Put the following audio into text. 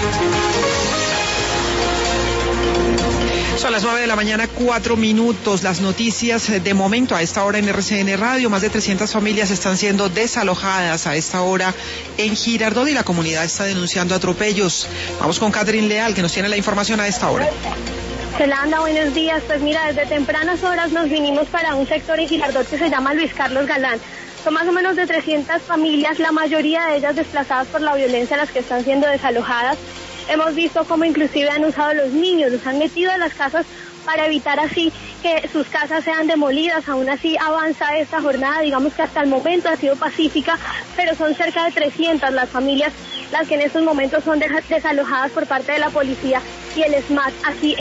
Son las 9 de la mañana, 4 minutos. Las noticias de momento a esta hora en RCN Radio. Más de 300 familias están siendo desalojadas a esta hora en Girardot y la comunidad está denunciando atropellos. Vamos con Catherine Leal, que nos tiene la información a esta hora. Yolanda, buenos días. Pues mira, desde tempranas horas nos vinimos para un sector en Girardot que se llama Luis Carlos Galán. Son más o menos de 300 familias, la mayoría de ellas desplazadas por la violencia, las que están siendo desalojadas. Hemos visto cómo inclusive han usado los niños, los han metido en las casas para evitar así que sus casas sean demolidas. Aún así avanza esta jornada, digamos que hasta el momento ha sido pacífica, pero son cerca de 300 las familias las que en estos momentos son desalojadas por parte de la policía y el SMAT aquí